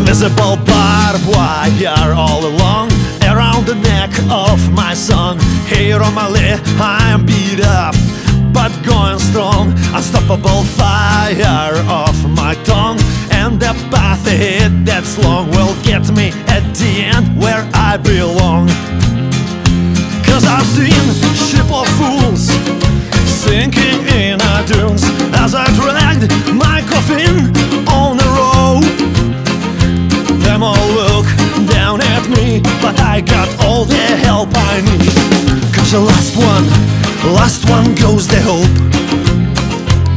Invisible barbed wire all along around the neck of my song. Here on my leg I am beat up, but going strong. Unstoppable fire of my tongue, and the path ahead that's long will get me at the end where I belong. 'Cause I've seen